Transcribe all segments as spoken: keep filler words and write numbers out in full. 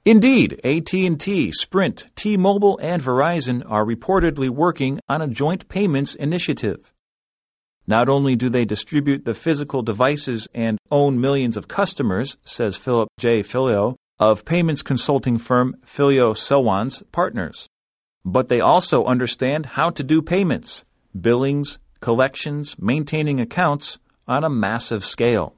Indeed, A T and T, Sprint, T-Mobile, and Verizon are reportedly working on a joint payments initiative. Not only do they distribute the physical devices and own millions of customers, says Philip J. Filio of payments consulting firm Filio Selwans Partners, but they also understand how to do payments, billings, collections, maintaining accounts on a massive scale.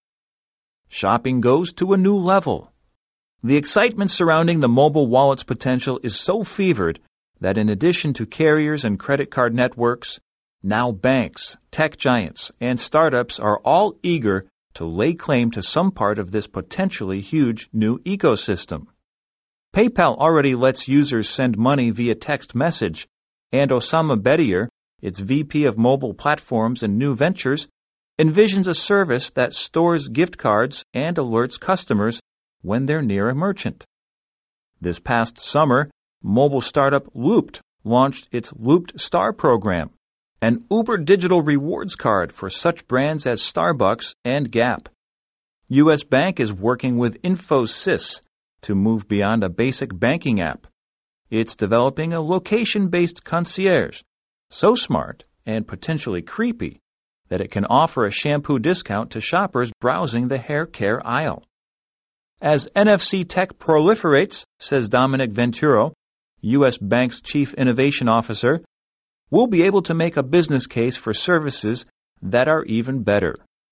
Shopping goes to a new level. The excitement surrounding the mobile wallet's potential is so fevered that in addition to carriers and credit card networks, now banks, tech giants, and startups are all eager to lay claim to some part of this potentially huge new ecosystem. PayPal already lets users send money via text message, and Osama Bedier, its V P of Mobile Platforms and New Ventures, envisions a service that stores gift cards and alerts customers when they're near a merchant. This past summer, mobile startup Looped launched its Looped Star program, an Uber digital rewards card for such brands as Starbucks and Gap. U S Bank is working with Infosys to move beyond a basic banking app. It's developing a location-based concierge, so smart and potentially creepy that it can offer a shampoo discount to shoppers browsing the hair care aisle. As N F C tech proliferates, says Dominic Venturo, U S Bank's Chief Innovation Officer, we'll be able to make a business case for services that are even better.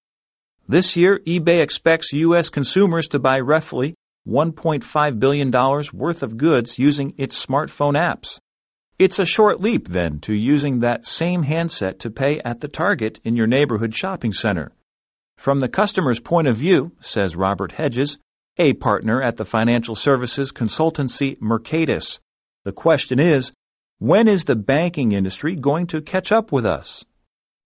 This year, eBay expects U S consumers to buy roughly one point five billion dollars worth of goods using its smartphone apps. It's a short leap, then, to using that same handset to pay at the Target in your neighborhood shopping center. From the customer's point of view, says Robert Hedges, a partner at the financial services consultancy Mercatus, the question is, when is the banking industry going to catch up with us?